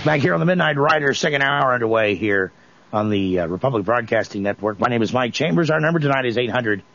Back here on the Midnight Rider, second hour underway here on the Republic Broadcasting Network. My name is Mike Chambers. Our number tonight is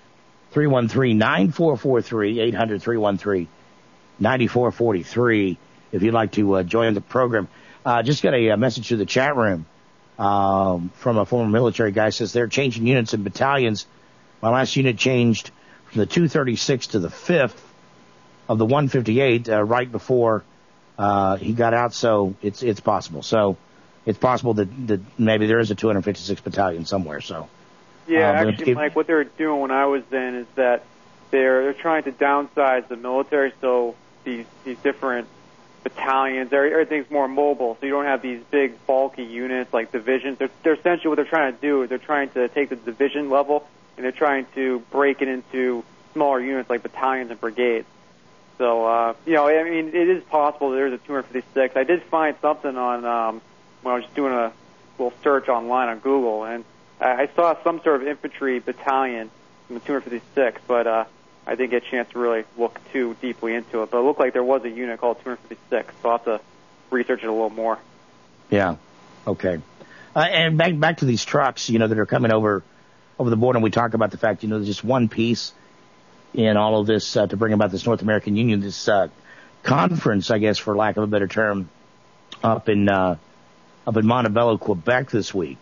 800-313-9443, 800-313-9443, if you'd like to join the program. Just got a message to the chat room from a former military guy. Says they're changing units and battalions. My last unit changed from the 236 to the 5th of the 158 right before he got out, so it's possible. So it's possible that maybe there is a 256 battalion somewhere. So yeah, actually, Mike, what they're doing when I was in is that they're trying to downsize the military, so these different battalions, everything's more mobile, so you don't have these big bulky units like divisions. They're essentially what they're trying to do. They're trying to take the division level and they're trying to break it into smaller units like battalions and brigades. So, I mean, it is possible that there's a 256. I did find something on, when I was doing a little search online on Google, and I saw some sort of infantry battalion in the 256, but I didn't get a chance to really look too deeply into it. But it looked like there was a unit called 256, so I'll have to research it a little more. Yeah, okay. And back to these trucks, that are coming over the border, and we talk about the fact, there's just one piece in all of this to bring about this North American Union, this conference, I guess, for lack of a better term, up in Montebello, Quebec this week.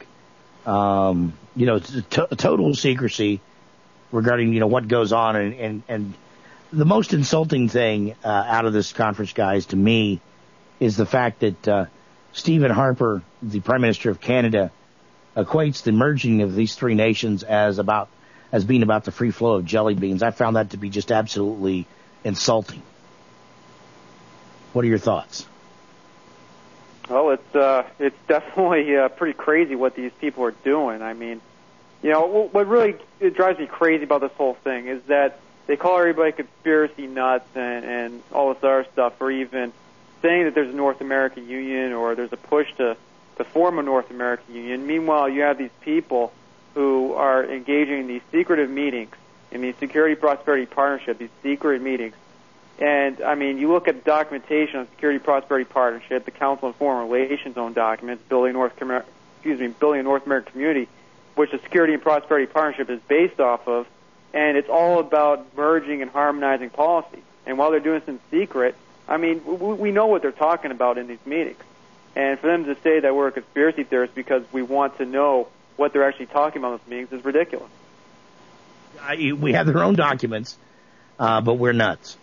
Total secrecy regarding, what goes on. And the most insulting thing out of this conference, guys, to me, is the fact that Stephen Harper, the Prime Minister of Canada, equates the merging of these three nations as being about the free flow of jelly beans. I found that to be just absolutely insulting. What are your thoughts? Well, it's definitely pretty crazy what these people are doing. I mean, what really drives me crazy about this whole thing is that they call everybody conspiracy nuts and all this other stuff, or even saying that there's a North American Union or there's a push to form a North American Union. Meanwhile, you have these people who are engaging in these secretive meetings, in these Security Prosperity Partnership, these secret meetings. And, I mean, you look at the documentation on Security Prosperity Partnership, the Council on Foreign Relations own documents, Building a North American Community, which the Security and Prosperity Partnership is based off of, and it's all about merging and harmonizing policy. And while they're doing this in secret, I mean, we know what they're talking about in these meetings. And for them to say that we're a conspiracy theorist because we want to know what they're actually talking about in those meetings is ridiculous. We have their own documents, but we're nuts.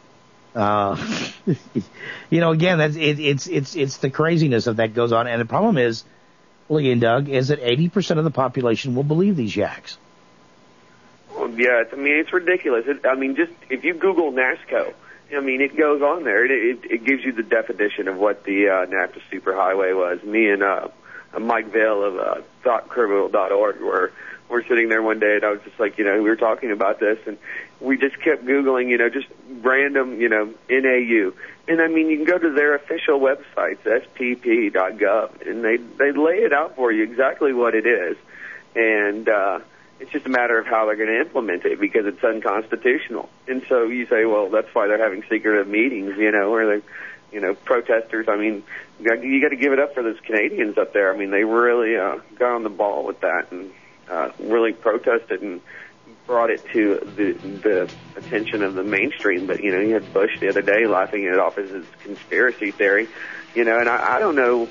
Again, it's the craziness of that goes on. And the problem is, Lee and Doug, is that 80% of the population will believe these yaks. Well, yeah, it's ridiculous. Just if you Google NASCO, it goes on there. It gives you the definition of what the NAFTA superhighway was. Me and Mike Vail of thoughtcriminal.org we're sitting there one day, and I was just like, we were talking about this, and we just kept Googling, just random, NAU. And, you can go to their official websites, spp.gov, and they lay it out for you exactly what it is. And it's just a matter of how they're going to implement it because it's unconstitutional. And so you say, well, that's why they're having secretive meetings, where they, protesters. You got to give it up for those Canadians up there. They really got on the ball with that and really protested and brought it to the attention of the mainstream. But, you had Bush the other day laughing it off as his conspiracy theory, and I don't know,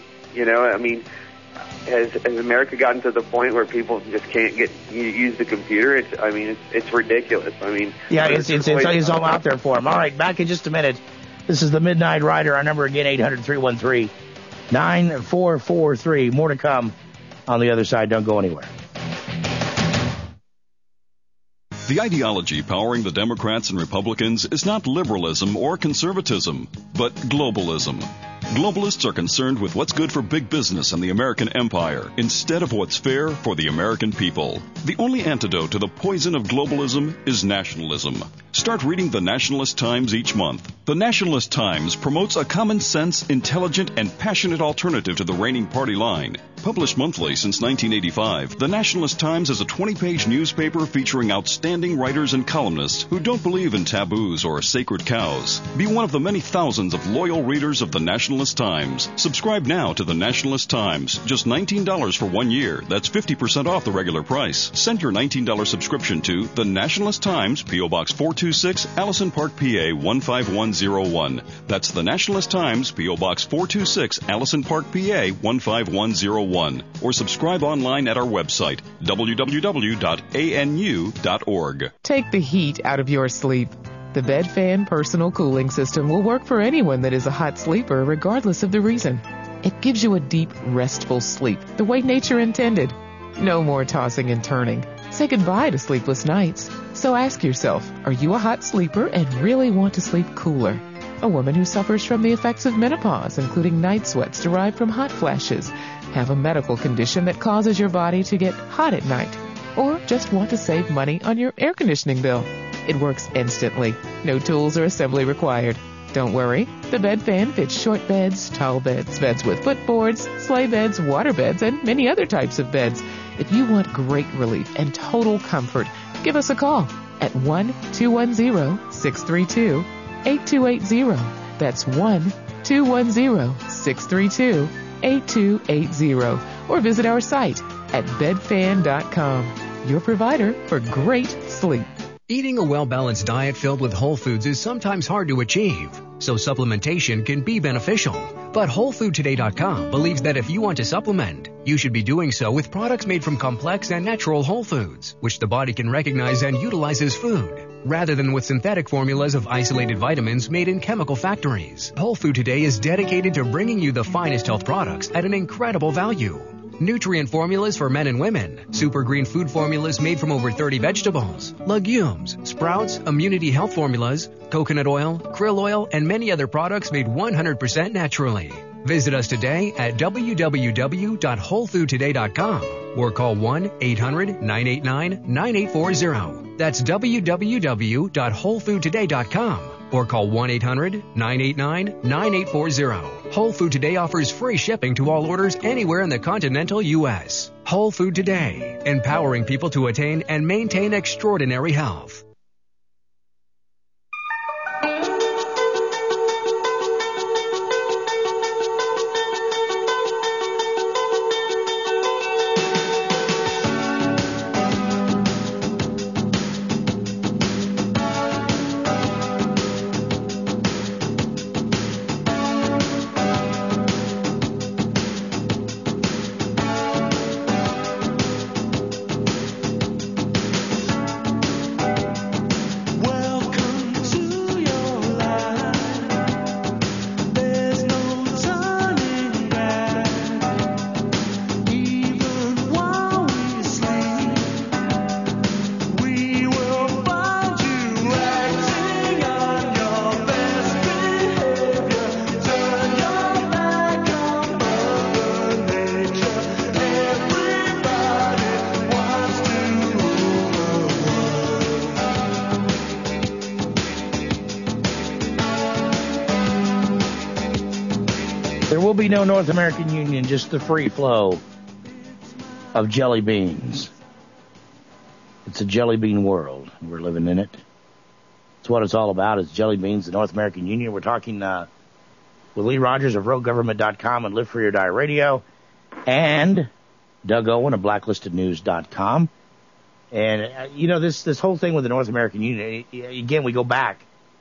has America gotten to the point where people just can't use the computer? It's ridiculous. Yeah, it's all out there for them. All right, back in just a minute. This is the Midnight Rider. Our number again, 800-313-9443. More to come on the other side. Don't go anywhere. The ideology powering the Democrats and Republicans is not liberalism or conservatism, but globalism. Globalists are concerned with what's good for big business and the American empire instead of what's fair for the American people. The only antidote to the poison of globalism is nationalism. Start reading the Nationalist Times each month. The Nationalist Times promotes a common sense, intelligent, and passionate alternative to the reigning party line. Published monthly since 1985, the Nationalist Times is a 20-page newspaper featuring outstanding writers and columnists who don't believe in taboos or sacred cows. Be one of the many thousands of loyal readers of the Nationalist Nationalist Times. Subscribe now to the Nationalist Times. Just $19 for 1 year. That's 50% off the regular price. Send your $19 subscription to the Nationalist Times, P.O. Box 426, Allison Park, PA 15101. That's the Nationalist Times, P.O. Box 426, Allison Park, PA 15101. Or subscribe online at our website, www.anu.org. Take the heat out of your sleep. The Bed Fan Personal Cooling System will work for anyone that is a hot sleeper, regardless of the reason. It gives you a deep, restful sleep, the way nature intended. No more tossing and turning. Say goodbye to sleepless nights. So ask yourself, are you a hot sleeper and really want to sleep cooler? A woman who suffers from the effects of menopause, including night sweats derived from hot flashes, have a medical condition that causes your body to get hot at night, or just want to save money on your air conditioning bill. It works instantly. No tools or assembly required. Don't worry. The Bed Fan fits short beds, tall beds, beds with footboards, sleigh beds, water beds, and many other types of beds. If you want great relief and total comfort, give us a call at 1-210-632-8280. That's 1-210-632-8280. Or visit our site at bedfan.com. Your provider for great sleep. Eating a well-balanced diet filled with whole foods is sometimes hard to achieve, so supplementation can be beneficial. But WholeFoodToday.com believes that if you want to supplement, you should be doing so with products made from complex and natural whole foods, which the body can recognize and utilize as food, rather than with synthetic formulas of isolated vitamins made in chemical factories. Whole Food Today is dedicated to bringing you the finest health products at an incredible value. Nutrient formulas for men and women, super green food formulas made from over 30 vegetables, legumes, sprouts, immunity health formulas, coconut oil, krill oil, and many other products made 100% naturally. Visit us today at www.wholefoodtoday.com or call 1-800-989-9840. That's www.wholefoodtoday.com or call 1-800-989-9840. Whole Food Today offers free shipping to all orders anywhere in the continental U.S. Whole Food Today, empowering people to attain and maintain extraordinary health. There will be no North American Union, just the free flow of jelly beans. It's a jelly bean world. We're living in it. It's what it's all about. It's jelly beans, the North American Union. We're talking with Lee Rogers of RogueGovernment.com and Live Free or Die Radio, and Doug Owen of BlacklistedNews.com. And, this whole thing with the North American Union, again, we go back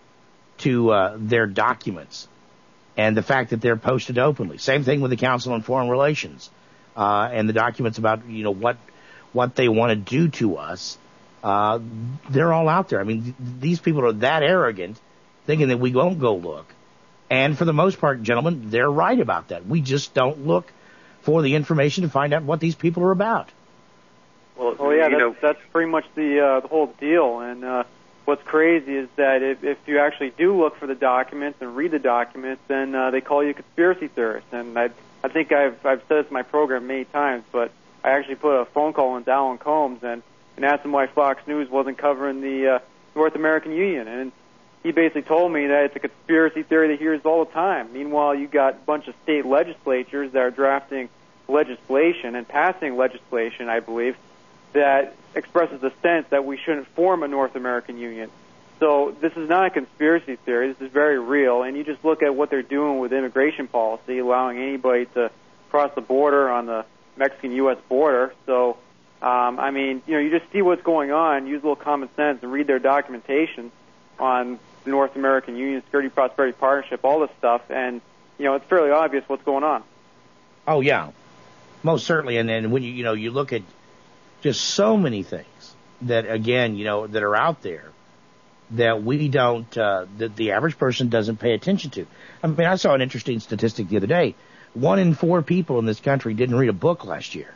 to their documents and the fact that they're posted openly. Same thing with the Council on Foreign Relations and the documents about, what they want to do to us. They're all out there. I mean, these people are that arrogant, thinking that we won't go look. And for the most part, gentlemen, they're right about that. We just don't look for the information to find out what these people are about. Well, yeah, that's pretty much the whole deal. And what's crazy is that if you actually do look for the documents and read the documents, then they call you a conspiracy theorist. And I think I've said this in my program many times, but I actually put a phone call into Alan Combs and asked him why Fox News wasn't covering the North American Union. And he basically told me that it's a conspiracy theory that he hears all the time. Meanwhile, you got a bunch of state legislatures that are drafting legislation and passing legislation, I believe, that expresses the sense that we shouldn't form a North American Union. So this is not a conspiracy theory. This is very real. And you just look at what they're doing with immigration policy, allowing anybody to cross the border on the Mexican-U.S. border. So, I mean, you know, you just see what's going on, use a little common sense, and read their documentation on the North American Union Security Prosperity Partnership, all this stuff, and, you know, it's fairly obvious what's going on. Oh, yeah, most certainly. And then when you look at just so many things that, again, you know, that are out there that we don't, that the average person doesn't pay attention to. I mean, I saw an interesting statistic the other day. 1 in 4 people in this country didn't read a book last year.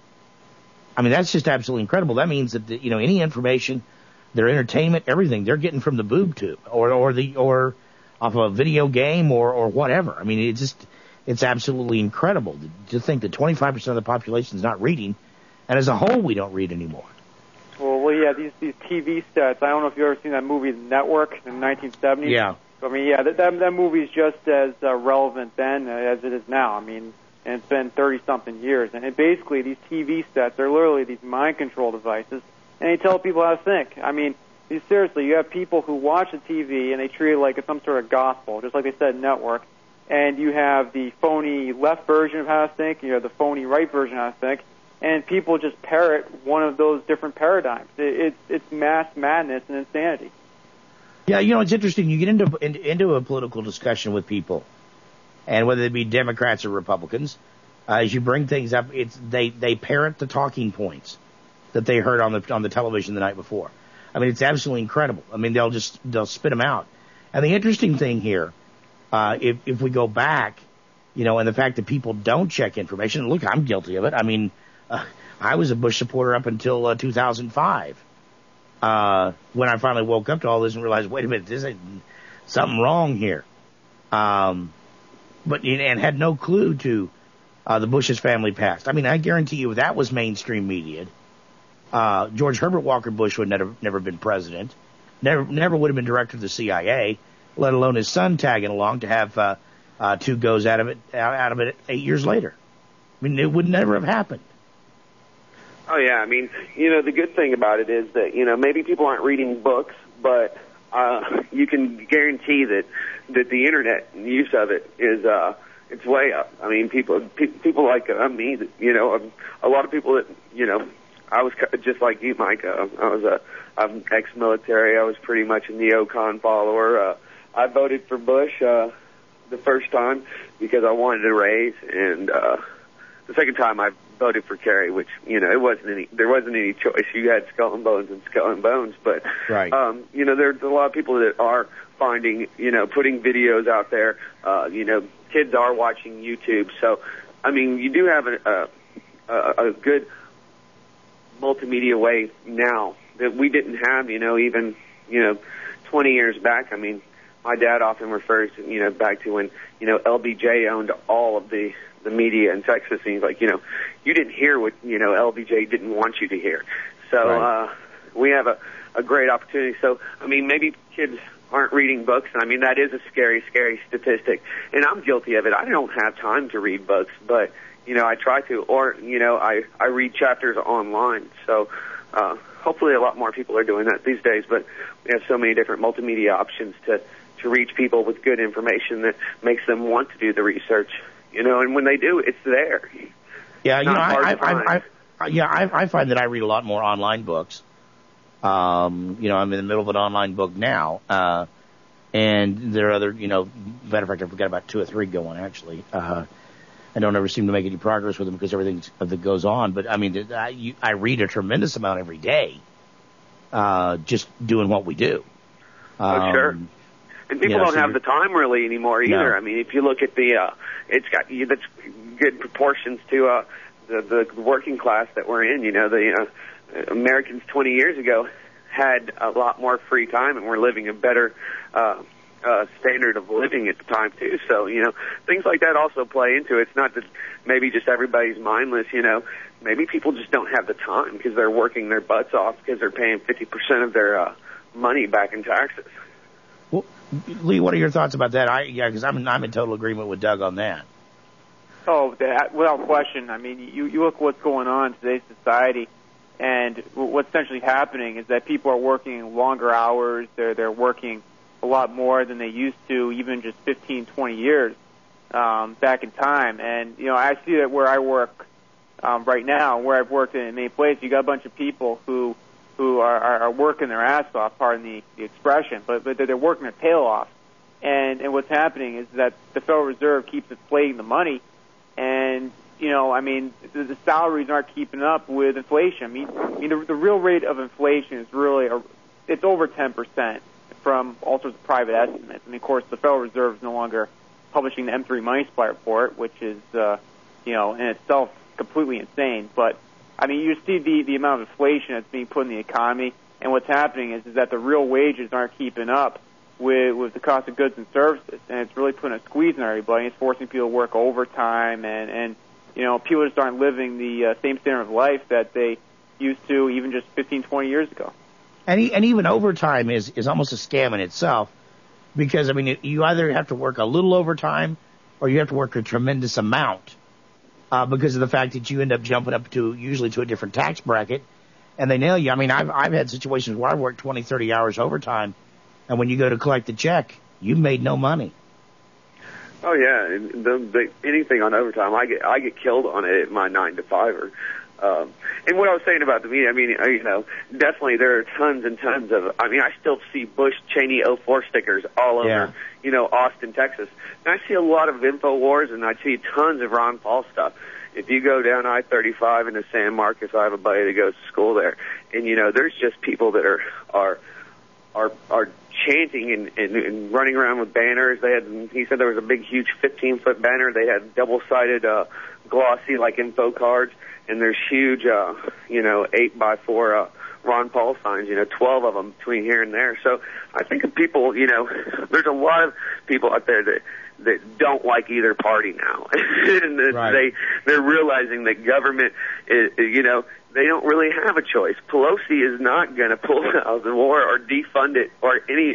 I mean, that's just absolutely incredible. That means that, you know, any information, their entertainment, everything, they're getting from the boob tube or off of a video game or whatever. I mean, it's absolutely incredible to think that 25% of the population is not reading, and as a whole, we don't read anymore. Well, yeah, these TV sets. I don't know if you've ever seen that movie, The Network, in the 1970s. Yeah. I mean, yeah, that movie's just as relevant then as it is now. I mean, and it's been 30-something years. And basically, these TV sets are literally these mind control devices, and they tell people how to think. I mean, seriously, you have people who watch the TV, and they treat it like it's some sort of gospel, just like they said in Network. And you have the phony left version of how to think, you have the phony right version of how to think, and people just parrot one of those different paradigms. It's mass madness and insanity. Yeah, you know, it's interesting. You get into a political discussion with people, and whether they be Democrats or Republicans, as you bring things up, they parrot the talking points that they heard on the television the night before. I mean, it's absolutely incredible. I mean, they'll spit them out. And the interesting thing here, if we go back, you know, and the fact that people don't check information. Look, I'm guilty of it. I mean, I was a Bush supporter up until 2005. When I finally woke up to all this and realized, wait a minute, this ain't something wrong here. And had no clue to the Bush's family past. I mean, I guarantee you, if that was mainstream media, George Herbert Walker Bush would never been president, never would have been director of the CIA, let alone his son tagging along to have 2 goes out of it 8 years later. I mean, it would never have happened. Oh, yeah. I mean, you know, the good thing about it is that, you know, maybe people aren't reading books, but you can guarantee that the Internet use of it is it's way up. I mean, people like me, you know, a lot of people that, you know, I was just like you, Mike. I'm ex-military. I was pretty much a neocon follower. I voted for Bush the first time because I wanted a raise, and the second time I voted for Kerry, which, you know, there wasn't any choice. You had Skull and Bones and Skull and Bones, but right. You know, there's a lot of people that are finding, you know, putting videos out there. You know, kids are watching YouTube, so I mean, you do have a good multimedia way now that we didn't have, you know, even, you know, 20 years back. I mean, my dad often refers, you know, back to when, you know, LBJ owned all of the media in Texas, and he's like, you know, you didn't hear what, you know, LBJ didn't want you to hear. So right. We have a great opportunity. So, I mean, maybe kids aren't reading books, and I mean, that is a scary, scary statistic, and I'm guilty of it. I don't have time to read books, but, you know, I try to, or, you know, I read chapters online. So hopefully a lot more people are doing that these days, but we have so many different multimedia options to reach people with good information that makes them want to do the research, you know, and when they do, it's there. Yeah, it's you know, I find that I read a lot more online books. You know, I'm in the middle of an online book now, and there are other, you know, matter of fact, I've got about 2 or 3 going, actually. I don't ever seem to make any progress with them because everything that goes on. But, I mean, I read a tremendous amount every day, just doing what we do. Oh, sure. And people don't have the time really anymore either. No. I mean, if you look at it's got that's good proportions to the working class that we're in. You know, the Americans 20 years ago had a lot more free time and were living a better standard of living at the time too. So, you know, things like that also play into it. It's not that maybe just everybody's mindless. You know, maybe people just don't have the time because they're working their butts off because they're paying 50% of their money back in taxes. Well, Lee, what are your thoughts about that? Because I'm in total agreement with Doug on that. Oh, without question. I mean, you look what's going on in today's society, And what's essentially happening is that people are working longer hours. They're working a lot more than they used to, even just 15, 20 years back in time. And, I see that where I work right now, where I've worked in many places, you got a bunch of people who are working their ass off, pardon the expression, but they're working their tail off. And what's happening is that the Federal Reserve keeps inflating the money, and the salaries aren't keeping up with inflation. I mean, the real rate of inflation is really it's over 10% from all sorts of private estimates. I mean, of course, the Federal Reserve is no longer publishing the M3 Money Supply Report, which is in itself completely insane. But I mean, you see the amount of inflation that's being put in the economy, and what's happening is that the real wages aren't keeping up with the cost of goods and services, and it's really putting a squeeze on everybody. It's forcing people to work overtime, and people just aren't living the same standard of life that they used to even just 15, 20 years ago. And even overtime is almost a scam in itself, because, I mean, you either have to work a little overtime or you have to work a tremendous amount because of the fact that you end up jumping up usually to a different tax bracket, and they nail you. I mean, I've had situations where I've worked 20, 30 hours overtime, and when you go to collect the check, you've made no money. Oh yeah, anything on overtime, I get killed on it at my 9-to-5. And what I was saying about the media, I mean, definitely there are tons and tons of. I mean, I still see Bush Cheney 04 stickers all over, Austin, Texas. And I see a lot of InfoWars, and I see tons of Ron Paul stuff. If you go down I-35 into San Marcos, I have a buddy that goes to school there, and there's just people that are chanting and running around with banners. He said there was a big, huge 15-foot banner. They had double-sided, glossy, like info cards, and there's huge, 8x4 Ron Paul signs, 12 of them between here and there. So I think of people, there's a lot of people out there that don't like either party now. And right. They're realizing that government is, they don't really have a choice. Pelosi is not going to pull out of the war or defund it or any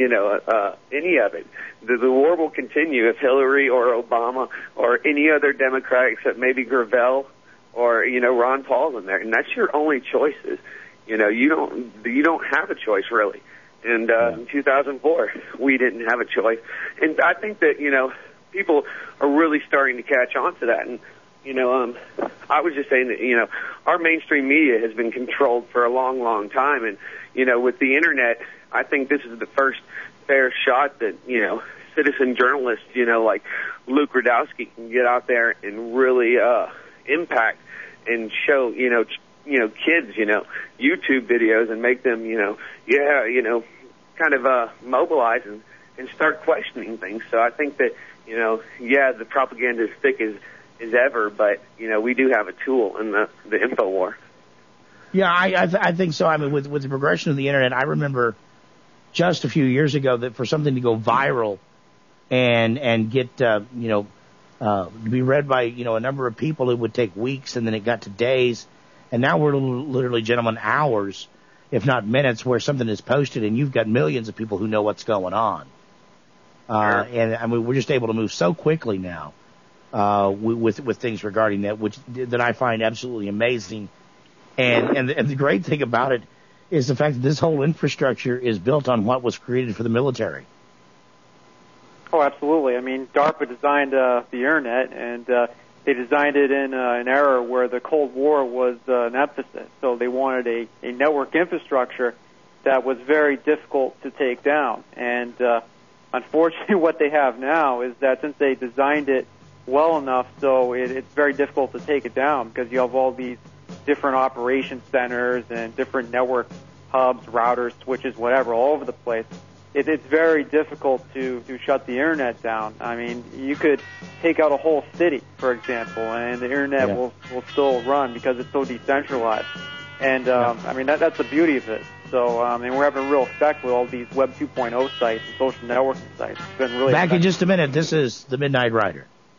of it. The war will continue if Hillary or Obama or any other Democrat except maybe Gravel or, Ron Paul's in there. And that's your only choices. You don't have a choice really. And in 2004, we didn't have a choice. And I think that, people are really starting to catch on to that. And, I was just saying that, our mainstream media has been controlled for a long, long time. And, with the Internet, I think this is the first fair shot that, citizen journalists, like Luke Rudkowski can get out there and really impact and show, kids, YouTube videos and make them, kind of mobilize and start questioning things. So I think that, the propaganda is thick as ever, but, we do have a tool in the info war. Yeah, I think so. I mean, with the progression of the Internet, I remember just a few years ago that for something to go viral and get, to be read by, a number of people, it would take weeks, and then it got to days. And now we're literally, gentlemen, hours, if not minutes, where something is posted and you've got millions of people who know what's going on. Sure. And I mean, we're just able to move so quickly now, with things regarding that I find absolutely amazing. And the great thing about it is the fact that this whole infrastructure is built on what was created for the military. Oh, absolutely. I mean, DARPA designed the Internet, and they designed it in an era where the Cold War was an emphasis. So they wanted a network infrastructure that was very difficult to take down. And unfortunately, what they have now is that since they designed it well enough, so it's very difficult to take it down because you have all these different operation centers and different network hubs, routers, switches, whatever, all over the place. It's very difficult to shut the Internet down. I mean, you could take out a whole city, for example, and the Internet will still run because it's so decentralized. And, I mean, that's the beauty of it. So, and we're having a real effect with all these Web 2.0 sites and social networking sites. It's been really Back in just a minute. This is the Midnight Rider.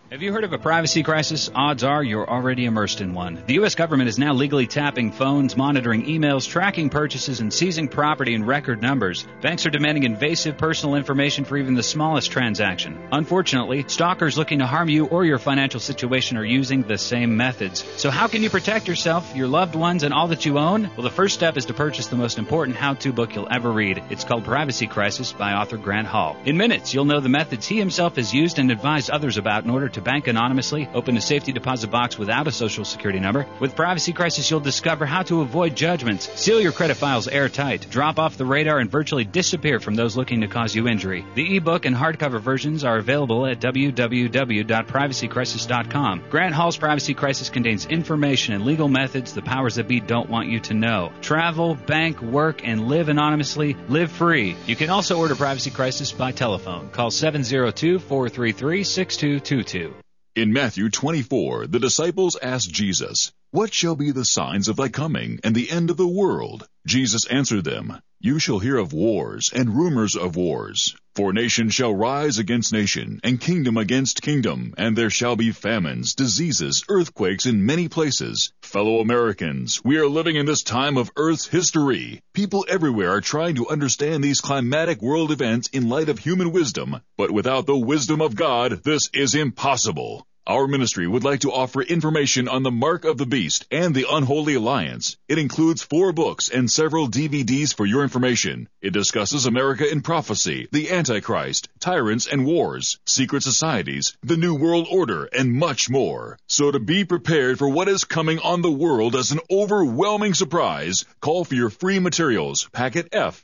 Have you heard of a privacy crisis? Odds are you're already immersed in one. The U.S. government is now legally tapping phones, monitoring emails, tracking purchases, and seizing property in record numbers. Banks are demanding invasive personal information for even the smallest transaction. Unfortunately, stalkers looking to harm you or your financial situation are using the same methods. So how can you protect yourself, your loved ones, and all that you own? Well, the first step is to purchase the most important how-to book you'll ever read. It's called Privacy Crisis by author Grant Hall. In minutes, you'll know the methods he himself has used and advised others about in order to bank anonymously, open a safety deposit box without a social security number. With Privacy Crisis, you'll discover how to avoid judgments, seal your credit files airtight, drop off the radar, and virtually disappear from those looking to cause you injury. The ebook and hardcover versions are available at www.privacycrisis.com. Grant Hall's Privacy Crisis contains information and legal methods the powers that be don't want you to know. Travel, bank, work, and live anonymously. Live free. You can also order Privacy Crisis by telephone. Call 702-433-6222. In Matthew 24, the disciples asked Jesus, "What shall be the signs of thy coming and the end of the world?" Jesus answered them, "You shall hear of wars and rumors of wars. For nation shall rise against nation, and kingdom against kingdom, and there shall be famines, diseases, earthquakes in many places. Fellow Americans, we are living in this time of Earth's history. People everywhere are trying to understand these climatic world events in light of human wisdom, but without the wisdom of God, this is impossible. Our ministry would like to offer information on the Mark of the Beast and the Unholy Alliance. It includes 4 books and several DVDs for your information. It discusses America in prophecy, the Antichrist, tyrants and wars, secret societies, the New World Order, and much more. So to be prepared for what is coming on the world as an overwhelming surprise, call for your free materials, packet F,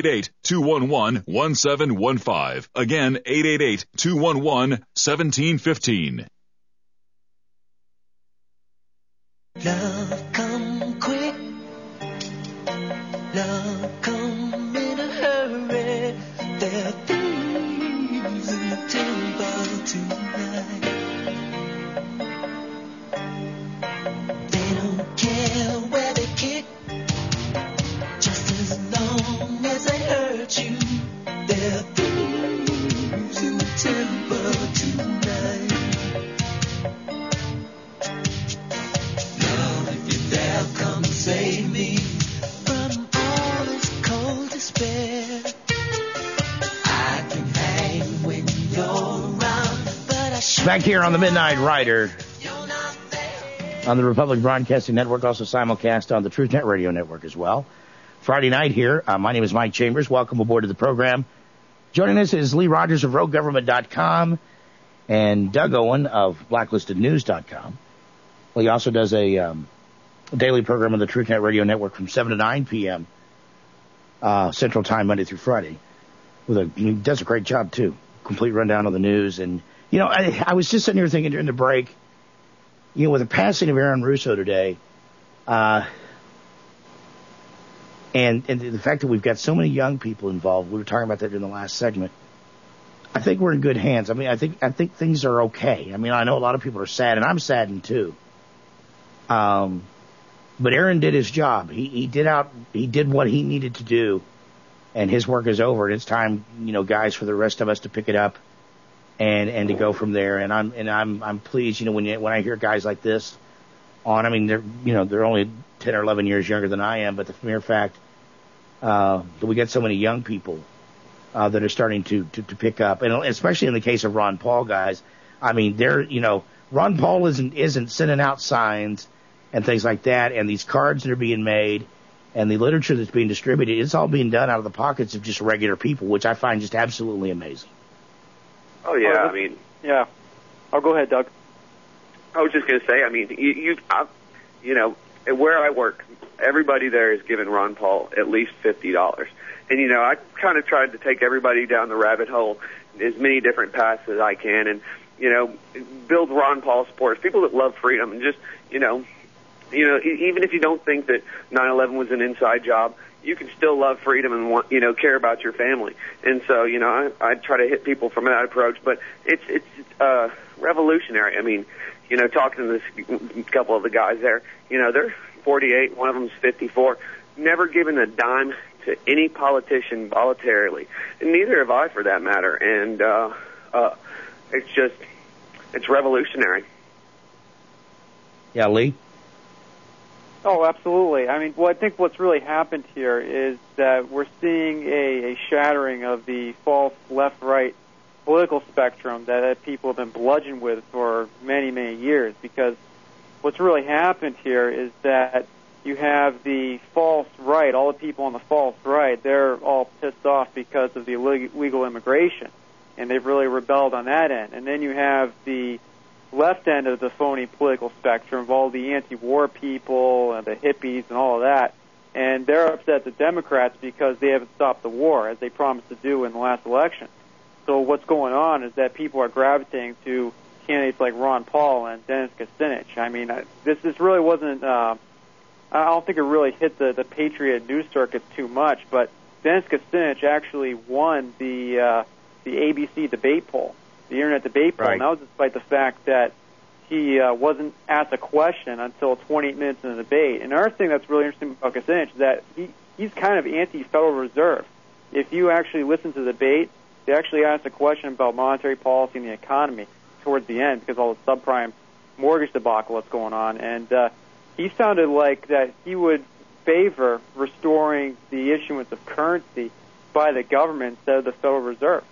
888-211-1715. Again, 888-211-1715. Love come quick, love come in a hurry. There are thieves in the temple tonight. They don't care where they kick, just as long as they hurt you. There are thieves in the temple tonight. Come save me from all this cold despair. I can hang when you're around, but I Back here on the Midnight Rider on the Republic Broadcasting Network, also simulcast on the Truth Net Radio Network as well. Friday night here. My name is Mike Chambers. Welcome aboard to the program. Joining us is Lee Rogers of RogueGovernment.com and Doug Owen of BlacklistedNews.com. Well, he also does a daily program on the Truth Net Radio Network from 7 to 9 p.m. Central Time, Monday through Friday. He does a great job, too. Complete rundown of the news. And, you know, I was just sitting here thinking during the break, you know, with the passing of Aaron Russo today, and the fact that we've got so many young people involved, we were talking about that in the last segment, I think we're in good hands. I mean, I think things are okay. I mean, I know a lot of people are sad, and I'm saddened, too. But Aaron did his job. He did what he needed to do, and his work is over. And it's time, you know, guys, for the rest of us to pick it up and to go from there. And I'm pleased, you know, when I hear guys like this on. I mean, they're only 10 or 11 years younger than I am, but the mere fact that we get so many young people that are starting to pick up, and especially in the case of Ron Paul, guys. I mean, Ron Paul isn't sending out signs and things like that, and these cards that are being made, and the literature that's being distributed, it's all being done out of the pockets of just regular people, which I find just absolutely amazing. Oh, yeah, I mean... Yeah. Oh, go ahead, Doug. I was just going to say, I mean, you know, where I work, everybody there is giving Ron Paul at least $50. And, you know, I kind of tried to take everybody down the rabbit hole, as many different paths as I can, and, you know, build Ron Paul supporters, people that love freedom, and just, you know, even if you don't think that 9/11 was an inside job, you can still love freedom and want, you know, care about your family. And so, you know, I try to hit people from that approach, but it's revolutionary. I mean, you know, talking to this couple of the guys there, you know, they're 48, one of them's 54, never given a dime to any politician voluntarily, and neither have I, for that matter. And it's just, it's revolutionary. Yeah, Lee? Oh, absolutely. I mean, well, I think what's really happened here is that we're seeing a shattering of the false left-right political spectrum that people have been bludgeoned with for many, many years, because what's really happened here is that you have the false right, all the people on the false right, they're all pissed off because of the illegal immigration, and they've really rebelled on that end. And then you have the left end of the phony political spectrum of all the anti-war people and the hippies and all of that, and they're upset at the Democrats because they haven't stopped the war, as they promised to do in the last election. So what's going on is that people are gravitating to candidates like Ron Paul and Dennis Kucinich. I mean, this really wasn't, I don't think it really hit the Patriot news circuit too much, but Dennis Kucinich actually won the ABC debate poll, the Internet debate poll, and that was despite the fact that he wasn't asked a question until 28 minutes in the debate. And another thing that's really interesting about Kucinich is that he's kind of anti-Federal Reserve. If you actually listen to the debate, they actually asked a question about monetary policy and the economy towards the end because all the subprime mortgage debacle that's going on. And he sounded like that he would favor restoring the issuance of currency by the government instead of the Federal Reserve.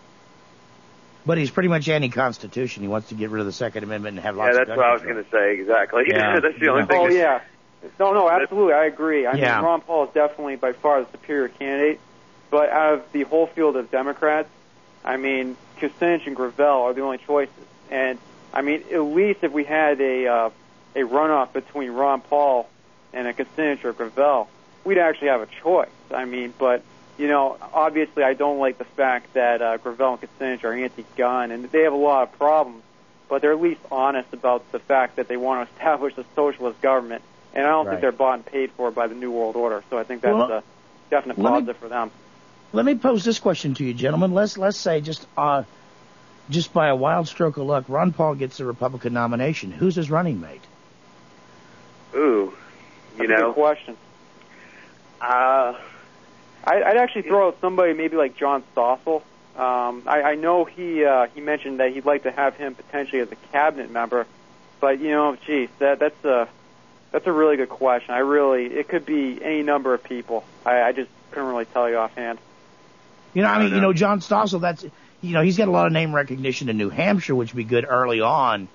But he's pretty much anti-Constitution. He wants to get rid of the Second Amendment and have lots of that's what I was going to say, exactly. Yeah. That's the only thing. Oh, yeah. No, absolutely, I agree. I mean, Yeah. Ron Paul is definitely by far the superior candidate. But out of the whole field of Democrats, I mean, Kucinich and Gravel are the only choices. And, I mean, at least if we had a runoff between Ron Paul and a Kucinich or Gravel, we'd actually have a choice. I mean, but, you know, obviously I don't like the fact that Gravel and Kucinich are anti-gun, and they have a lot of problems, but they're at least honest about the fact that they want to establish a socialist government, and I don't think they're bought and paid for by the New World Order, so I think that's a definite positive for them. Let me pose this question to you, gentlemen. Let's say just by a wild stroke of luck, Ron Paul gets the Republican nomination. Who's his running mate? Ooh, That's a good question. I'd actually throw out somebody maybe like John Stossel. I know he mentioned that he'd like to have him potentially as a cabinet member, but you know, geez, that's a really good question. It could be any number of people. I just couldn't really tell you offhand. You know, I mean, you know, John Stossel, he's got a lot of name recognition in New Hampshire, which would be good early on.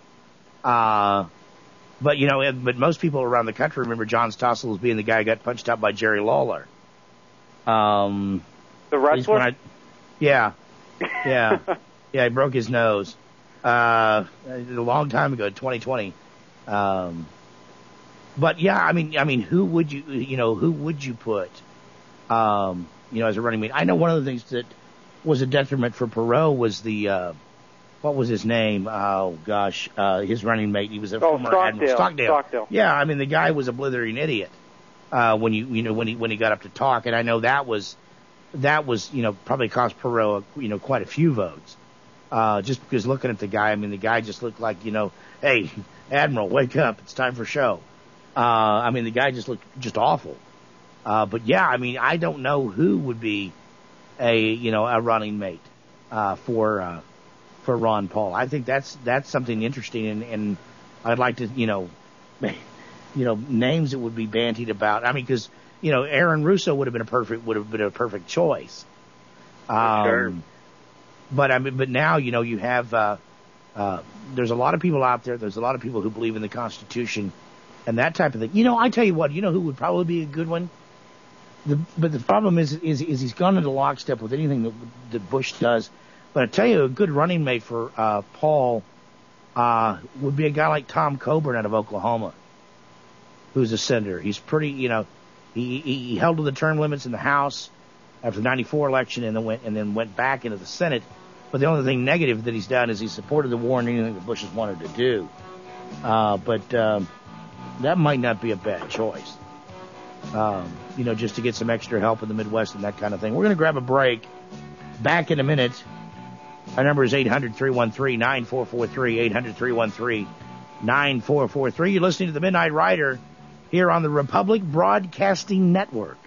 But, you know, but most people around the country remember John Stossel as being the guy who got punched out by Jerry Lawler. The wrestler? Yeah, he broke his nose. A long time ago, 2020. But yeah, I mean, who would you put, as a running mate? I know one of the things that was a detriment for Perot was what was his name? Oh gosh, his running mate. He was a former Admiral Stockdale. Yeah, I mean, the guy was a blithering idiot when he got up to talk, and I know that was probably cost Perot quite a few votes. Just because looking at the guy, I mean, the guy just looked like, hey, Admiral, wake up, it's time for show. I mean, the guy just looked just awful. But yeah, I mean, I don't know who would be a running mate for Ron Paul. I think that's something interesting, and I'd like to names that would be bandied about. I mean, because Aaron Russo would have been a perfect choice. Sure. But now you have there's a lot of people out there. There's a lot of people who believe in the Constitution and that type of thing. I tell you what, who would probably be a good one? But the problem is he's gone into lockstep with anything that Bush does. But I tell you, a good running mate for Paul would be a guy like Tom Coburn out of Oklahoma, who's a senator. He's pretty, he held to the term limits in the House after the '94 election, and then went back into the Senate. But the only thing negative that he's done is he supported the war and anything that Bush has wanted to do. But that might not be a bad choice. Just to get some extra help in the Midwest and that kind of thing. We're going to grab a break. Back in a minute. Our number is 800-313-9443, 800-313-9443. You're listening to the Midnight Rider here on the Republic Broadcasting Network.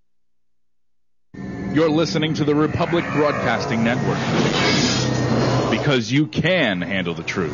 You're listening to the Republic Broadcasting Network. because you can handle the truth.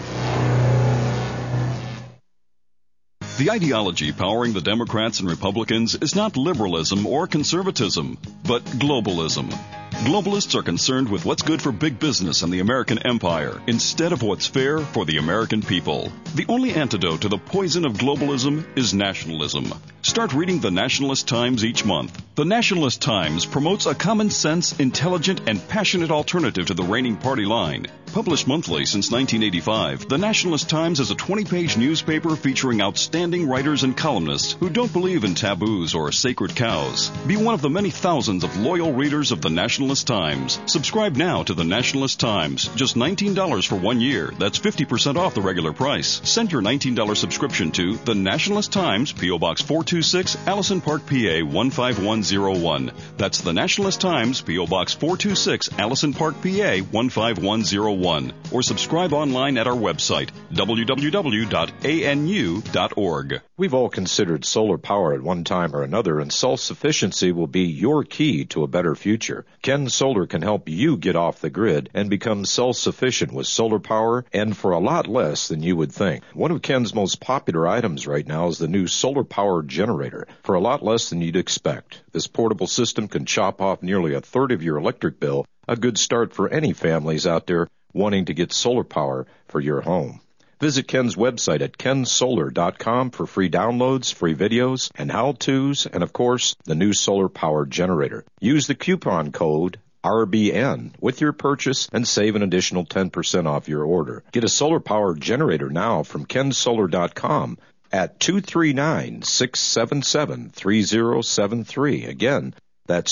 The ideology powering the Democrats and Republicans is not liberalism or conservatism, but globalism. Globalists are concerned with what's good for big business and the American empire instead of what's fair for the American people. The only antidote to the poison of globalism is nationalism. Start reading the Nationalist Times each month. The Nationalist Times promotes a common sense, intelligent, and passionate alternative to the reigning party line. Published monthly since 1985, the Nationalist Times is a 20-page newspaper featuring outstanding writers and columnists who don't believe in taboos or sacred cows. Be one of the many thousands of loyal readers of the Nationalist Times. Subscribe now to the Nationalist Times. Just $19 for 1 year. That's 50% off the regular price. Send your $19 subscription to the Nationalist Times, P.O. Box 426, Allison Park, PA 15101. That's the Nationalist Times, P.O. Box 426, Allison Park, PA 15101. Or subscribe online at our website, www.anu.org. We've all considered solar power at one time or another, and self-sufficiency will be your key to a better future. Ken Solar can help you get off the grid and become self-sufficient with solar power, and for a lot less than you would think. One of Ken's most popular items right now is the new solar power generator, for a lot less than you'd expect. This portable system can chop off nearly a third of your electric bill, a good start for any families out there wanting to get solar power for your home. Visit Ken's website at kensolar.com for free downloads, free videos, and how-tos, and of course, the new solar power generator. Use the coupon code RBN with your purchase and save an additional 10% off your order. Get a solar power generator now from kensolar.com at 239-677-3073. Again, that's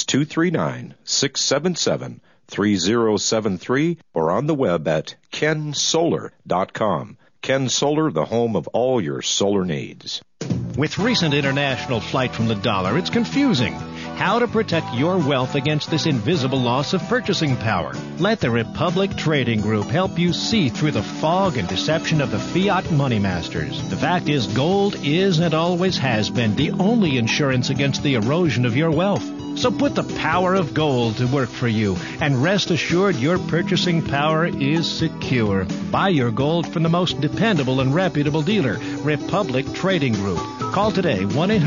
239-677-3073, or on the web at kensolar.com. Ken Solar, the home of all your solar needs. With recent international flight from the dollar, it's confusing. How to protect your wealth against this invisible loss of purchasing power. Let the Republic Trading Group help you see through the fog and deception of the fiat money masters. The fact is, gold is and always has been the only insurance against the erosion of your wealth. So put the power of gold to work for you, and rest assured your purchasing power is secure. Buy your gold from the most dependable and reputable dealer, Republic Trading Group. Call today,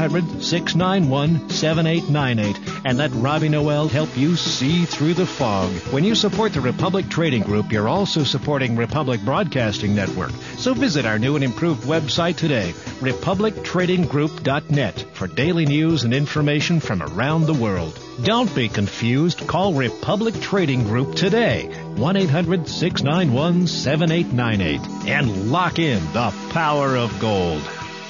1-800-691-7898, and let Robbie Noel help you see through the fog. When you support the Republic Trading Group, you're also supporting Republic Broadcasting Network. So visit our new and improved website today, republictradinggroup.net, for daily news and information from around the world. Don't be confused. Call Republic Trading Group today, 1-800-691-7898, and lock in the power of gold.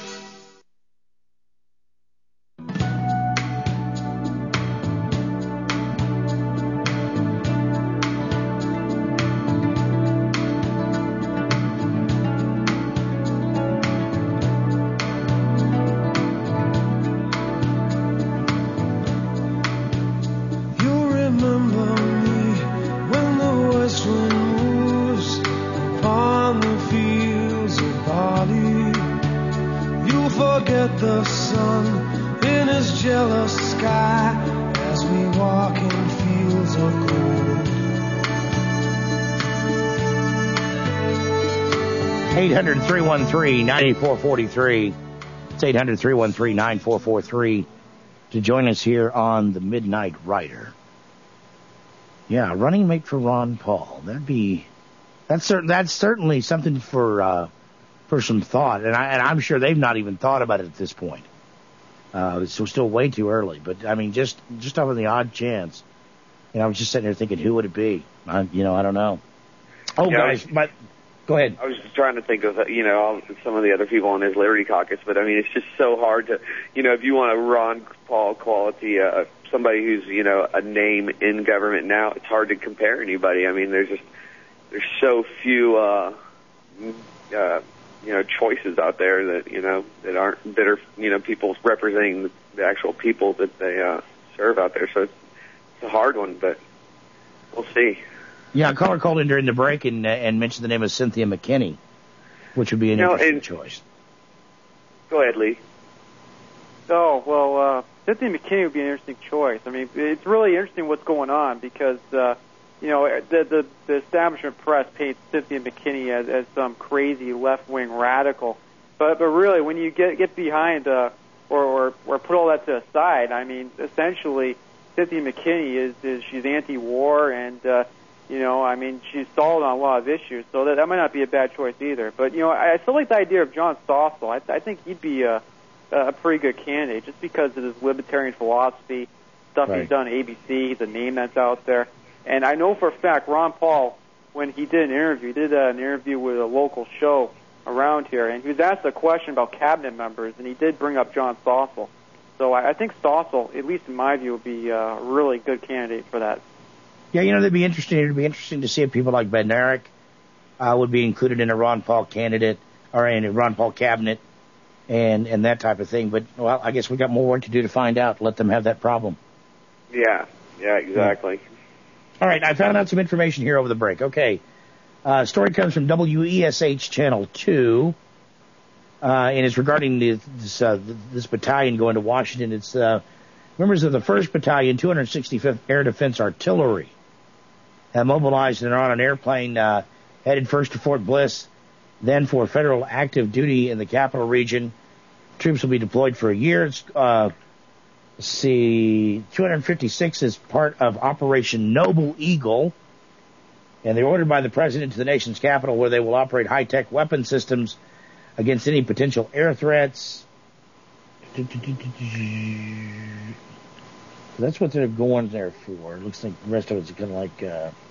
The sun in his jealous sky as we walk in fields of gold. 800-313-9443. It's 800-313-9443 to join us here on the Midnight Rider. Yeah, running mate for Ron Paul. That's certainly something for some thought, and I'm sure they've not even thought about it at this point. It's still way too early, but I mean, just off of the odd chance, I was just sitting there thinking, who would it be? I don't know. Oh, yeah, guys, but go ahead. I was just trying to think of some of the other people in his Liberty Caucus, but I mean, it's just so hard to, if you want a Ron Paul quality, somebody who's a name in government now, it's hard to compare anybody. I mean, there's so few choices out there that are people representing the actual people that they serve out there. So it's a hard one, but we'll see. Yeah, a caller called in during the break and mentioned the name of Cynthia McKinney, which would be an interesting choice. Go ahead, Lee. Oh, well, Cynthia McKinney would be an interesting choice. I mean, it's really interesting what's going on because, the establishment press paints Cynthia McKinney as some crazy left-wing radical. But really, when you get behind or put all that to the side, I mean, essentially, Cynthia McKinney she's anti-war and I mean, she's solid on a lot of issues, so that might not be a bad choice either. But I still like the idea of John Stossel. I think he'd be a pretty good candidate just because of his libertarian philosophy, stuff he's done at ABC, the name that's out there. And I know for a fact Ron Paul, when he did an interview with a local show around here, and he was asked a question about cabinet members, and he did bring up John Stossel. So I think Stossel, at least in my view, would be a really good candidate for that. Yeah, that'd be interesting. It'd be interesting to see if people like Bednarik would be included in a Ron Paul candidate or in a Ron Paul cabinet and that type of thing. But, well, I guess we got more work to do to find out. Let them have that problem. Yeah, exactly. Yeah. All right, I found out some information here over the break. Okay. Story comes from WESH Channel 2, and it's regarding this battalion going to Washington. It's members of the 1st Battalion, 265th Air Defense Artillery, have mobilized and are on an airplane headed first to Fort Bliss, then for federal active duty in the capital region. Troops will be deployed for a year. It's 256 is part of Operation Noble Eagle, and they're ordered by the president to the nation's capital, where they will operate high-tech weapon systems against any potential air threats. That's what they're going there for. It looks like the rest of it's kind of like,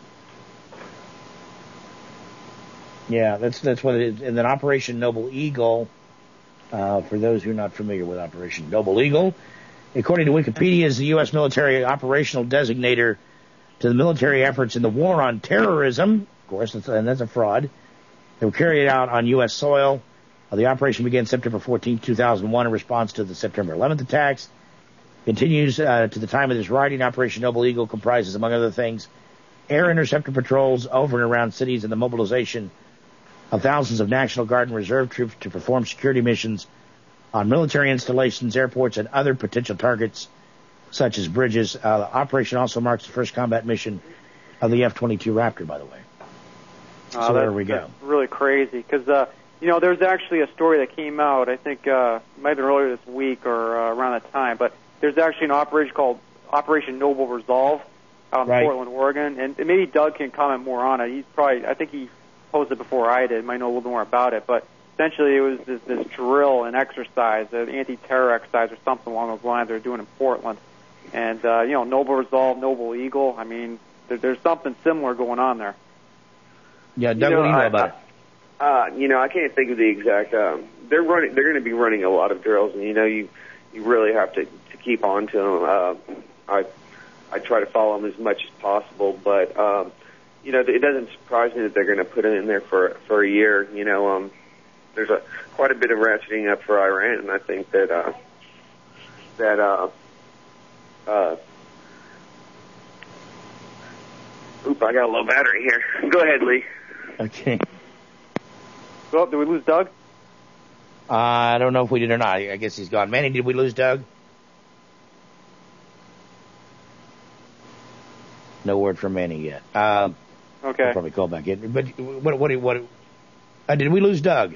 that's what it is. And then Operation Noble Eagle, for those who are not familiar with Operation Noble Eagle, according to Wikipedia, is the U.S. military operational designator to the military efforts in the war on terrorism. Of course, and that's a fraud. They were carried out on U.S. soil. The operation began September 14, 2001, in response to the September 11th attacks. Continues to the time of this writing. Operation Noble Eagle comprises, among other things, air interceptor patrols over and around cities and the mobilization of thousands of National Guard and Reserve troops to perform security missions on military installations, airports, and other potential targets, such as bridges. The operation also marks the first combat mission of the F-22 Raptor, by the way. So there we go. That's really crazy, because, there's actually a story that came out, I think, it might have been earlier this week or around that time, but there's actually an operation called Operation Noble Resolve out in Portland, Oregon, and maybe Doug can comment more on it. I think he posted it before I did, might know a little bit more about it, but essentially it was this drill and exercise, an anti-terror exercise or something along those lines they're doing in Portland. And, Noble Resolve, Noble Eagle, I mean, there's something similar going on there. Yeah, Doug, what do you know about it? I can't think of the exact, they're going to be running a lot of drills, and, you really have to keep on to them. I try to follow them as much as possible, but, it doesn't surprise me that they're going to put it in there for a year. There's quite a bit of ratcheting up for Iran, and I think that I got a low battery here. Go ahead, Lee. Okay. Well, did we lose Doug? I don't know if we did or not. I guess he's gone. Manny, did we lose Doug? No word from Manny yet. Okay. I'll probably call back in. But what did we lose Doug?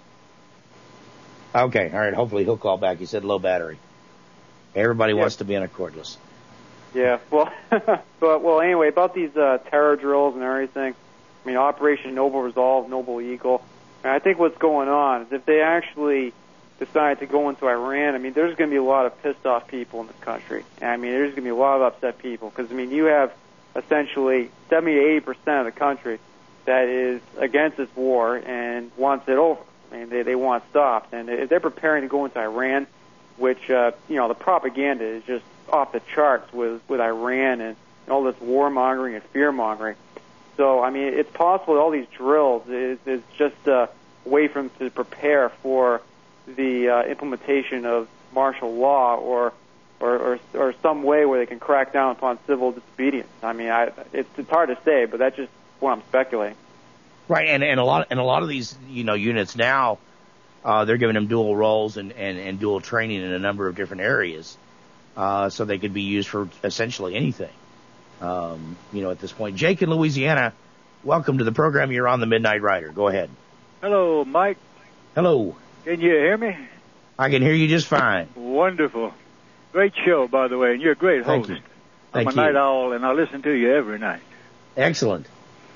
Okay, all right. Hopefully he'll call back. He said low battery. Everybody wants to be on a cordless. Yeah, well, well, anyway, about these terror drills and everything, I mean, Operation Noble Resolve, Noble Eagle, and I think what's going on is if they actually decide to go into Iran, I mean, there's going to be a lot of pissed off people in this country. I mean, there's going to be a lot of upset people because, I mean, you have essentially 70 to 80% of the country that is against this war and wants it over. I mean, they want it stopped. And if they're preparing to go into Iran, which, the propaganda is just off the charts with Iran and all this warmongering and fear-mongering. So, I mean, it's possible that all these drills is just a way for them to prepare for the implementation of martial law or some way where they can crack down upon civil disobedience. I mean, it's hard to say, but that's just what I'm speculating. Right, and a lot of these units now, they're giving them dual roles and dual training in a number of different areas, so they could be used for essentially anything. At this point. Jake in Louisiana, welcome to the program. You're on the Midnight Rider. Go ahead. Hello, Mike. Hello. Can you hear me? I can hear you just fine. Wonderful. Great show, by the way, and you're a great host. Thank you. I'm a night owl, and I listen to you every night. Excellent.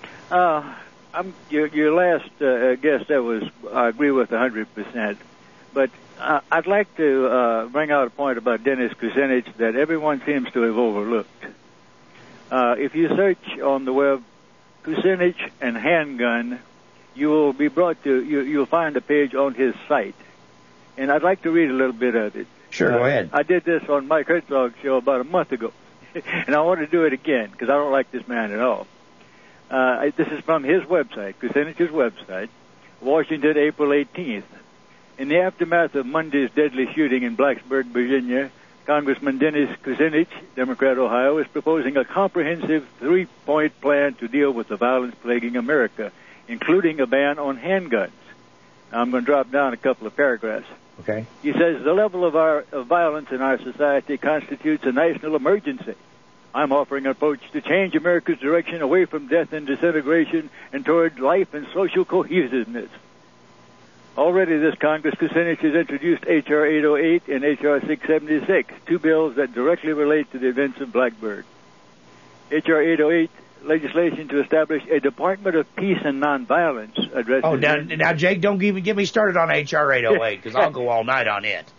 Your last guest, I agree with 100%. But I'd like to bring out a point about Dennis Kucinich that everyone seems to have overlooked. If you search on the web Kucinich and handgun, you will be brought to you'll find a page on his site, and I'd like to read a little bit of it. Sure, go ahead. I did this on Mike Herzog's show about a month ago, and I want to do it again because I don't like this man at all. This is from his website, Kucinich's website, Washington, April 18th. In the aftermath of Monday's deadly shooting in Blacksburg, Virginia, Congressman Dennis Kucinich, Democrat, Ohio, is proposing a comprehensive three-point plan to deal with the violence plaguing America, including a ban on handguns. Now, I'm going to drop down a couple of paragraphs. Okay. He says, the level of violence in our society constitutes a national emergency. I'm offering an approach to change America's direction away from death and disintegration and toward life and social cohesiveness. Already this Congress, Kucinich has introduced H.R. 808 and H.R. 676, two bills that directly relate to the events of Blacksburg. H.R. 808, legislation to establish a Department of Peace and Nonviolence addresses... Oh, now Jake, don't get me started on H.R. 808, because I'll go all night on it.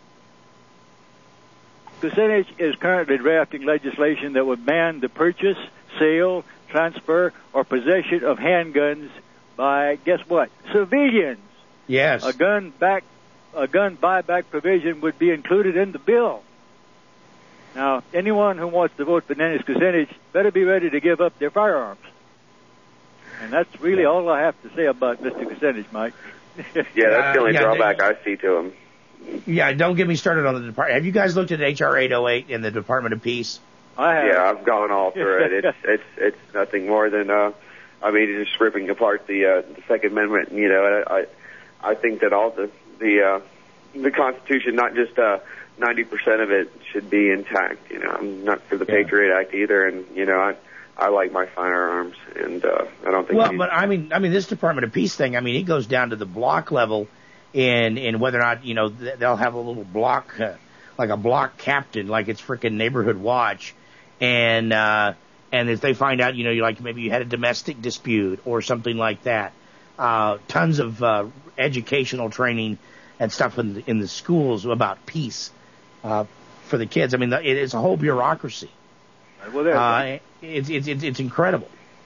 Kucinich is currently drafting legislation that would ban the purchase, sale, transfer, or possession of handguns by, guess what, civilians. Yes. A gun buyback provision would be included in the bill. Now, anyone who wants to vote for Dennis Kucinich better be ready to give up their firearms. And that's really all I have to say about Mr. Kucinich, Mike. Yeah, that's the only drawback I see to him. Yeah, don't get me started on the department. Have you guys looked at H.R. 808 in the Department of Peace? I have. Yeah, I've gone all through it. It's nothing more than just ripping apart the Second Amendment. I think that all the Constitution, not just 90% of it, should be intact. I'm not for the Patriot Act either, and I like my firearms, and I don't think. Well, but I mean, this Department of Peace thing. I mean, it goes down to the block level. In whether or not, they'll have a little block, like a block captain, like it's frickin' neighborhood watch. And if they find out, maybe you had a domestic dispute or something like that, tons of, educational training and stuff in the schools about peace, for the kids. I mean, it's a whole bureaucracy. Well, it's incredible.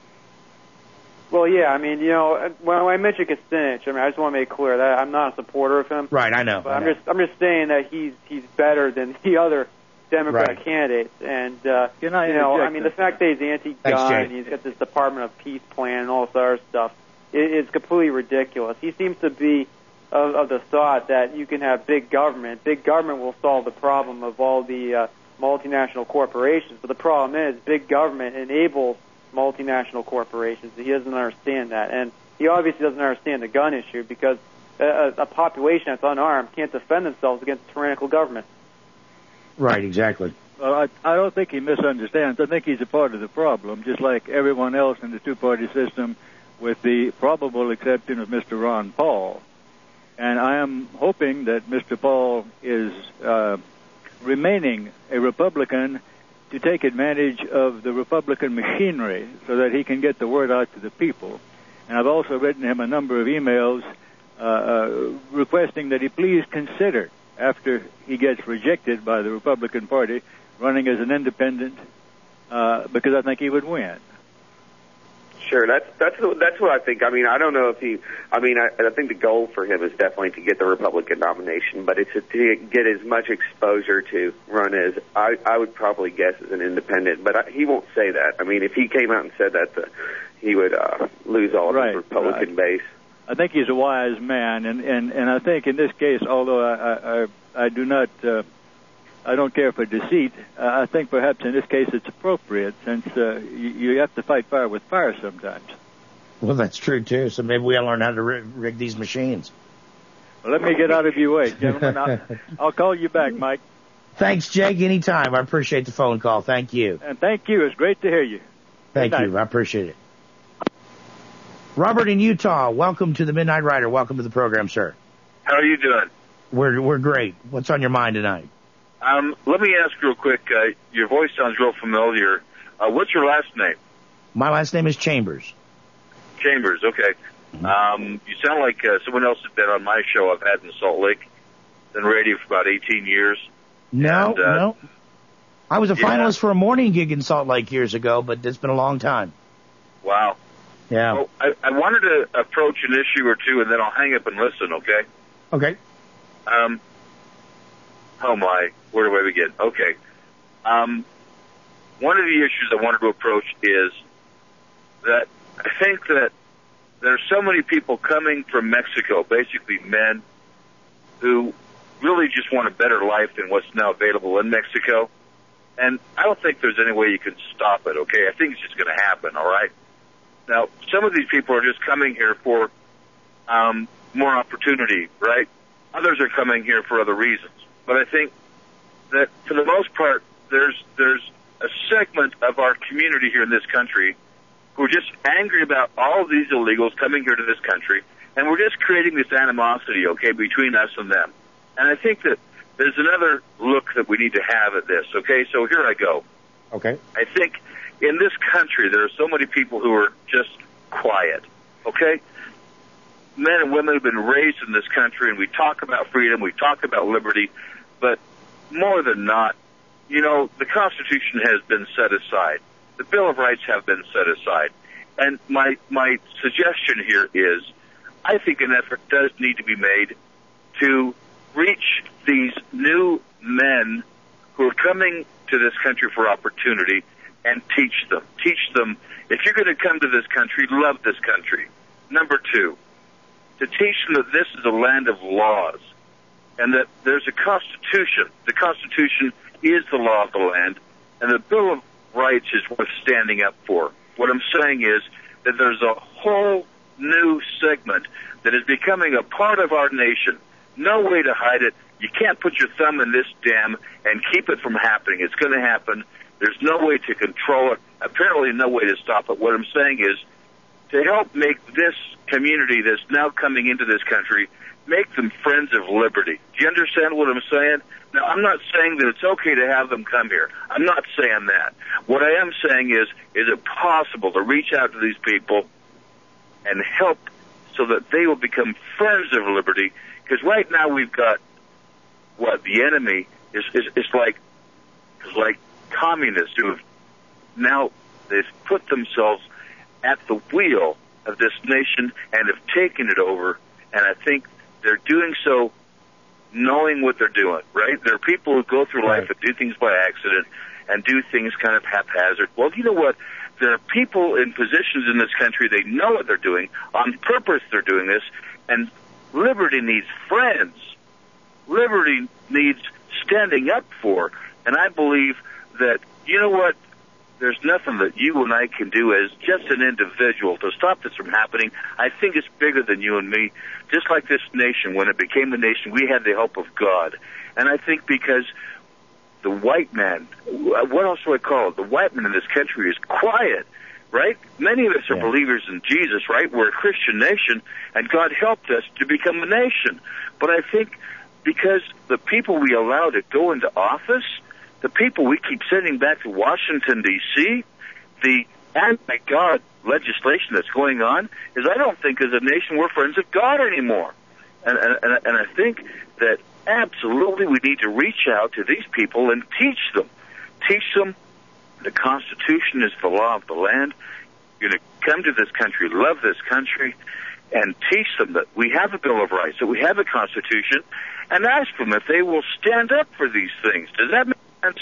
Well, yeah, I mean, when I mentioned Kucinich, I just want to make clear that I'm not a supporter of him. Right, I know. But I'm just saying that he's better than the other Democrat candidates, and the fact that he's anti-gun, he's got this Department of Peace plan and all this other stuff, is completely ridiculous. He seems to be of the thought that you can have big government. Big government will solve the problem of all the multinational corporations, but the problem is big government enables multinational corporations. He doesn't understand that, and he obviously doesn't understand the gun issue because a population that's unarmed can't defend themselves against tyrannical government. Right, exactly. Well, I don't think he misunderstands. I think he's a part of the problem, just like everyone else in the two-party system, with the probable exception of Mr. Ron Paul. And I am hoping that Mr. Paul is remaining a Republican to take advantage of the Republican machinery so that he can get the word out to the people. And I've also written him a number of emails requesting that he please consider, after he gets rejected by the Republican Party, running as an independent, because I think he would win. Sure, that's what I think. I mean, I don't know if he. I mean, I think the goal for him is definitely to get the Republican nomination, but it's to get as much exposure to run as I would probably guess as an independent. But he won't say that. I mean, if he came out and said that, he would lose all of his Republican base. I think he's a wise man, and I think in this case, although I do not. I don't care for deceit. I think perhaps in this case it's appropriate since you have to fight fire with fire sometimes. Well, that's true, too. So maybe we'll learn how to rig these machines. Well, let me get out of your way, gentlemen. I'll call you back, Mike. Thanks, Jake. Anytime. I appreciate the phone call. Thank you. And thank you. It's great to hear you. Thank you. I appreciate it. Robert in Utah, welcome to the Midnight Rider. Welcome to the program, sir. How are you doing? We're great. What's on your mind tonight? Let me ask real quick. Your voice sounds real familiar. What's your last name? My last name is Chambers. Chambers, okay. You sound like someone else has been on my show I've had in Salt Lake. Been radio for about 18 years. No. I was a finalist for a morning gig in Salt Lake years ago, but it's been a long time. Wow. Yeah. Well, I wanted to approach an issue or two, and then I'll hang up and listen, okay? Okay. Oh, my. Where do I begin? Okay. One of the issues I wanted to approach is that I think that there's so many people coming from Mexico, basically men, who really just want a better life than what's now available in Mexico. And I don't think there's any way you can stop it, okay? I think it's just going to happen, all right? Now, some of these people are just coming here for more opportunity, right? Others are coming here for other reasons. But I think that for the most part, there's a segment of our community here in this country who are just angry about all of these illegals coming here to this country, and we're just creating this animosity, okay, between us and them. And I think that there's another look that we need to have at this, okay? So here I go. Okay. I think in this country there are so many people who are just quiet, okay? Men and women have been raised in this country, and we talk about freedom, we talk about liberty, but more than not, you know, the Constitution has been set aside. The Bill of Rights have been set aside. And my suggestion here is I think an effort does need to be made to reach these new men who are coming to this country for opportunity and teach them. Teach them, if you're going to come to this country, love this country. Number two, to teach them that this is a land of laws and that there's a Constitution. The Constitution is the law of the land, and the Bill of Rights is worth standing up for. What I'm saying is that there's a whole new segment that is becoming a part of our nation. No way to hide it. You can't put your thumb in this dam and keep it from happening. It's going to happen. There's no way to control it. Apparently no way to stop it. What I'm saying is to help make this community that's now coming into this country, make them friends of liberty. Do you understand what I'm saying? Now, I'm not saying that it's okay to have them come here. I'm not saying that. What I am saying is it possible to reach out to these people and help so that they will become friends of liberty? Because right now we've got what the enemy is like communists who have now they've put themselves at the wheel of this nation and have taken it over. And I think they're doing so knowing what they're doing, right? There are people who go through life and do things by accident and do things kind of haphazard. Well, you know what? There are people in positions in this country, they know what they're doing. On purpose they're doing this. And liberty needs friends. Liberty needs standing up for. And I believe that, you know what? There's nothing that you and I can do as just an individual to stop this from happening. I think it's bigger than you and me. Just like this nation, when it became a nation, we had the help of God. And I think because the white man, what else do I call it? The white man in this country is quiet, right? Many of us are believers in Jesus, right? We're a Christian nation, and God helped us to become a nation. But I think because the people we allow to go into office, the people we keep sending back to Washington, D.C., the anti-God legislation that's going on, is I don't think as a nation we're friends of God anymore. And I think that absolutely we need to reach out to these people and teach them. Teach them the Constitution is the law of the land. You're going to come to this country, love this country, and teach them that we have a Bill of Rights, that we have a Constitution, and ask them if they will stand up for these things. Does that make sense?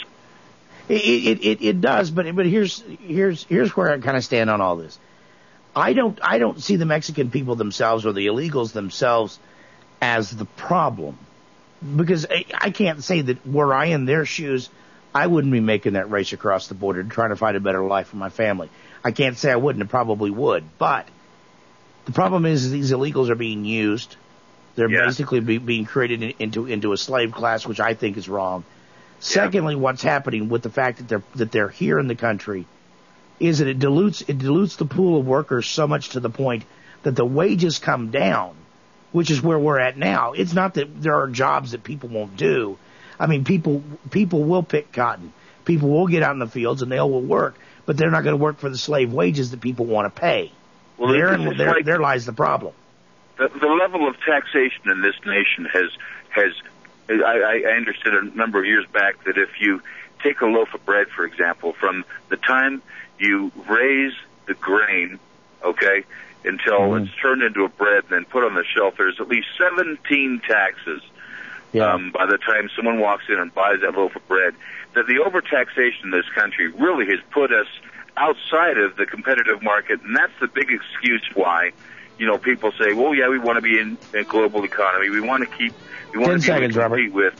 It does, but here's where I kind of stand on all this. I don't see the Mexican people themselves or the illegals themselves as the problem, because I can't say that were I in their shoes, I wouldn't be making that race across the border trying to find a better life for my family. I can't say I wouldn't. I probably would, but the problem is these illegals are being used. They're basically being created into a slave class, which I think is wrong. Secondly, what's happening with the fact that they're here in the country is that it dilutes the pool of workers so much to the point that the wages come down, which is where we're at now. It's not that there are jobs that people won't do. I mean, people will pick cotton. People will get out in the fields and they will work, but they're not going to work for the slave wages that people want to pay. Well, there lies the problem. The level of taxation in this nation has I understood a number of years back that if you take a loaf of bread, for example, from the time you raise the grain, okay, until it's turned into a bread and then put on the shelf, there's at least 17 taxes by the time someone walks in and buys that loaf of bread. That the overtaxation in this country really has put us outside of the competitive market, and that's the big excuse why, people say, well, yeah, we want to be in a global economy. We want to compete with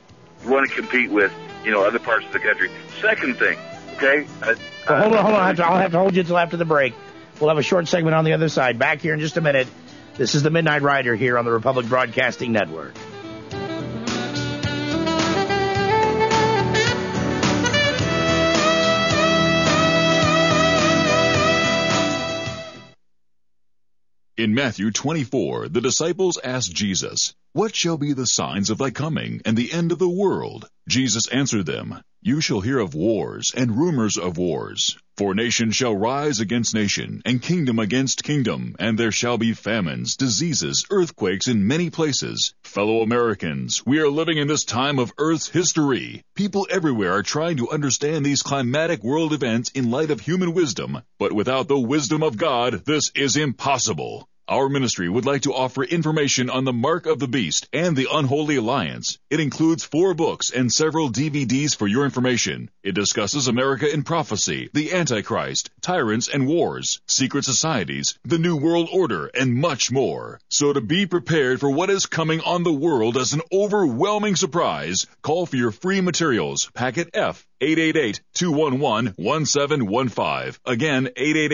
other parts of the country. Second thing, okay? Hold on. I'll have to hold you until after the break. We'll have a short segment on the other side. Back here in just a minute. This is the Midnight Rider here on the Republic Broadcasting Network. In Matthew 24, the disciples asked Jesus, "What shall be the signs of thy coming and the end of the world?" Jesus answered them, "You shall hear of wars and rumors of wars. For nation shall rise against nation, and kingdom against kingdom, and there shall be famines, diseases, earthquakes in many places. Fellow Americans, we are living in this time of Earth's history. People everywhere are trying to understand these climatic world events in light of human wisdom, but without the wisdom of God, this is impossible. Our ministry would like to offer information on the Mark of the Beast and the Unholy Alliance. It includes 4 books and several DVDs for your information. It discusses America in prophecy, the Antichrist, tyrants and wars, secret societies, the New World Order, and much more. So to be prepared for what is coming on the world as an overwhelming surprise, call for your free materials, packet F, 888-211-1715. Again,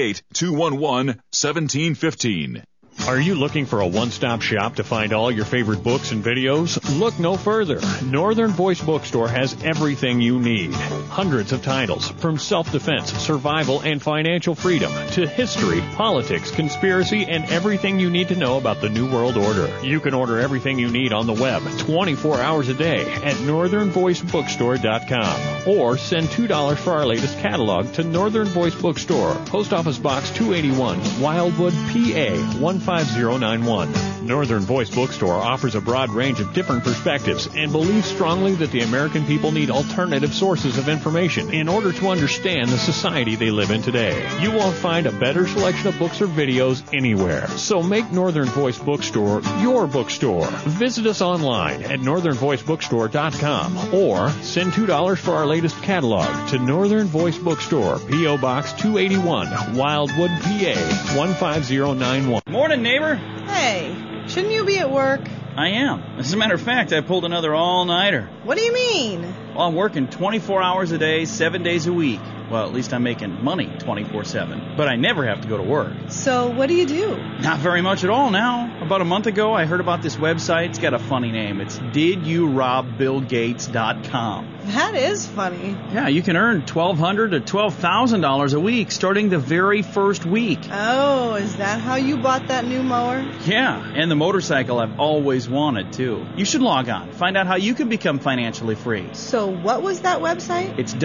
888-211-1715. Are you looking for a one-stop shop to find all your favorite books and videos? Look no further. Northern Voice Bookstore has everything you need. Hundreds of titles, from self-defense, survival, and financial freedom, to history, politics, conspiracy, and everything you need to know about the New World Order. You can order everything you need on the web 24 hours a day at northernvoicebookstore.com, or send $2 for our latest catalog to Northern Voice Bookstore, Post Office Box 281, Wildwood, PA 15091. Northern Voice Bookstore offers a broad range of different perspectives and believes strongly that the American people need alternative sources of information in order to understand the society they live in today. You won't find a better selection of books or videos anywhere. So make Northern Voice Bookstore your bookstore. Visit us online at northernvoicebookstore.com or send $2 for our latest catalog to Northern Voice Bookstore, P.O. Box 281, Wildwood, PA 15091. Morning, neighbor. Hey, shouldn't you be at work? I am. As a matter of fact, I pulled another all-nighter. What do you mean? Well, I'm working 24 hours a day, 7 days a week. Well, at least I'm making money 24/7. But I never have to go to work. So what do you do? Not very much at all now. About a month ago, I heard about this website. It's got a funny name. It's DidYouRobBillGates.com. That is funny. Yeah, you can earn $1,200 to $12,000 a week starting the very first week. Oh, is that how you bought that new mower? Yeah, and the motorcycle I've always wanted, too. You should log on. Find out how you can become financially free. So what was that website? It's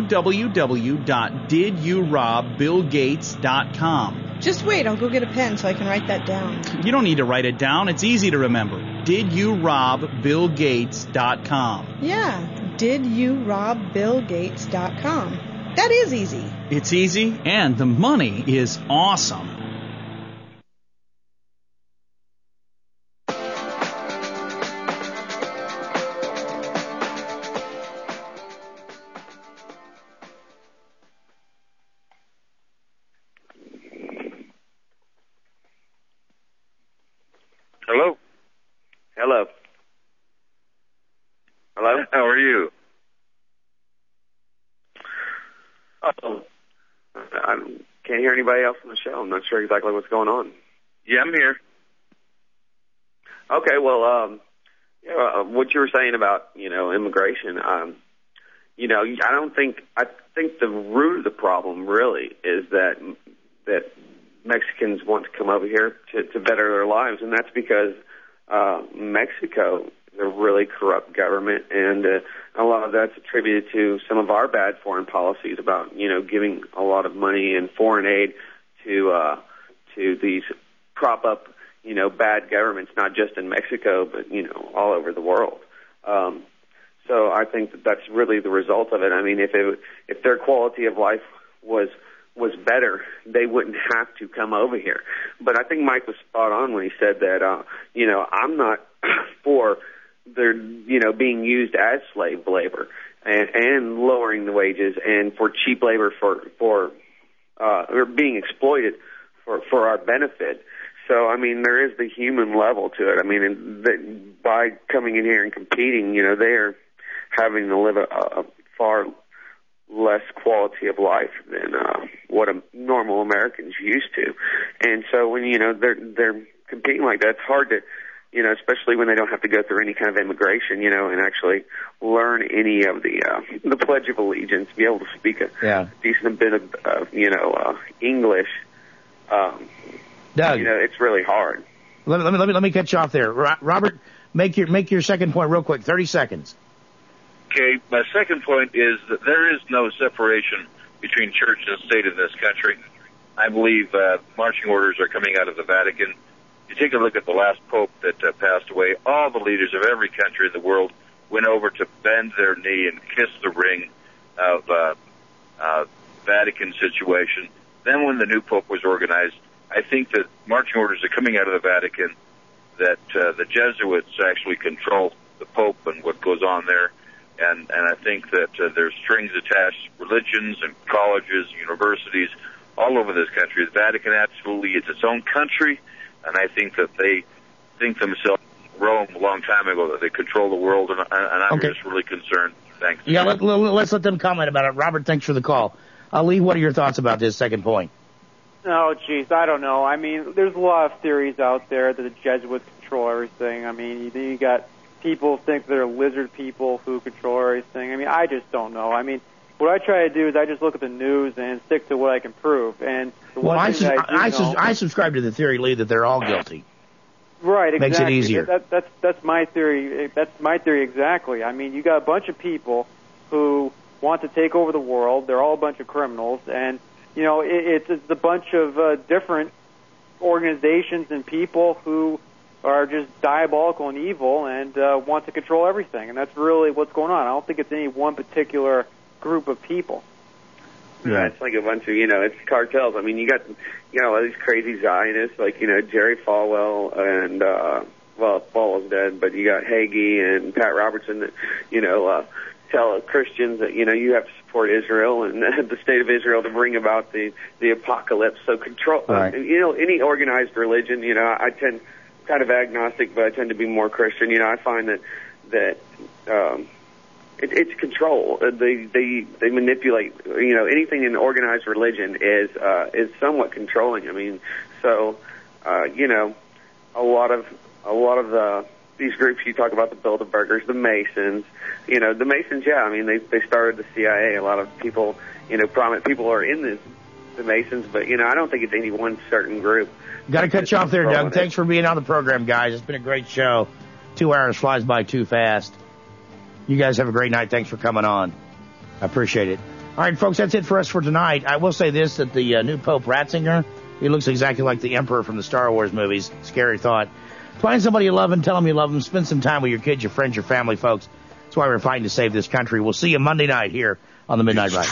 www.DidYouRobBillGates.com. Just wait, I'll go get a pen so I can write that down. You don't need to write it down. It's easy to remember. DidYouRobBillGates.com. Yeah, DidYouRobBillGates.com. That is easy. It's easy, and the money is awesome. Hello? Hello? Hello? How are you? Oh. I can't hear anybody else on the show. I'm not sure exactly what's going on. Yeah, I'm here. Okay, well, what you were saying about, immigration, I think the root of the problem really is that Mexicans want to come over here to better their lives, and that's because Mexico is a really corrupt government, and a lot of that's attributed to some of our bad foreign policies about, giving a lot of money and foreign aid to these prop up, bad governments, not just in Mexico, but, all over the world. So I think that's really the result of it. I mean, if their quality of life was better, they wouldn't have to come over here. But I think Mike was spot on when he said that, I'm not for their, being used as slave labor and lowering the wages and for cheap labor or being exploited for our benefit. So, I mean, there is the human level to it. I mean, by coming in here and competing, they are having to live a far less quality of life than what a normal American's used to. And so when, they're competing like that, it's hard to, especially when they don't have to go through any kind of immigration, and actually learn any of the Pledge of Allegiance, be able to speak a decent bit of English. Doug, it's really hard. Let me cut you off there. Robert, make your second point real quick. 30 seconds. Okay, my second point is that there is no separation between church and state in this country. I believe marching orders are coming out of the Vatican. You take a look at the last pope that passed away. All the leaders of every country in the world went over to bend their knee and kiss the ring of Vatican situation. Then when the new pope was organized, I think that marching orders are coming out of the Vatican, that the Jesuits actually control the pope and what goes on there. And I think that there's strings attached, religions and colleges, universities, all over this country. The Vatican absolutely is its own country, and I think that they think themselves, Rome a long time ago, that they control the world, and I'm just really concerned. Thanks. Yeah, let's let them comment about it. Robert, thanks for the call. Ali, what are your thoughts about this second point? Oh, geez, I don't know. I mean, there's a lot of theories out there that the Jesuits control everything. I mean, you got people think they're lizard people who control everything. I mean, I just don't know. I mean, what I try to do is I just look at the news and stick to what I can prove. And I subscribe to the theory, Lee, that they're all guilty. Right, exactly. Makes it easier. That's my theory. That's my theory exactly. I mean, you got a bunch of people who want to take over the world. They're all a bunch of criminals, and it's a bunch of different organizations and people who are just diabolical and evil and want to control everything. And that's really what's going on. I don't think it's any one particular group of people. Yeah, it's like a bunch of, it's cartels. I mean, you got all these crazy Zionists like, Jerry Falwell and, Falwell's dead, but you got Hagee and Pat Robertson that, tell Christians that, you have to support Israel and the state of Israel to bring about the apocalypse. So control, right. Any organized religion, I tend kind of agnostic, but I tend to be more Christian. I find that it's control. They manipulate. Anything in organized religion is somewhat controlling. I mean, so a lot of these groups you talk about, the Bilderbergers, the Masons. The Masons. Yeah, I mean they started the CIA. A lot of people, prominent people are in the Masons, but I don't think it's any one certain group. Got to cut you off there, Doug. Thanks for being on the program, guys. It's been a great show. 2 hours flies by too fast. You guys have a great night. Thanks for coming on. I appreciate it. All right, folks, that's it for us for tonight. I will say this, that the new Pope Ratzinger, he looks exactly like the Emperor from the Star Wars movies. Scary thought. Find somebody you love and tell them you love them. Spend some time with your kids, your friends, your family, folks. That's why we're fighting to save this country. We'll see you Monday night here on the Midnight Ride.